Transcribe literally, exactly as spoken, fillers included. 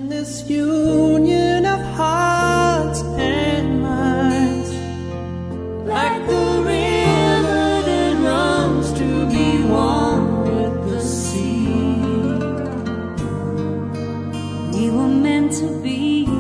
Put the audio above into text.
this union of hearts and minds, like the river that runs to be one with the sea. We were meant to be.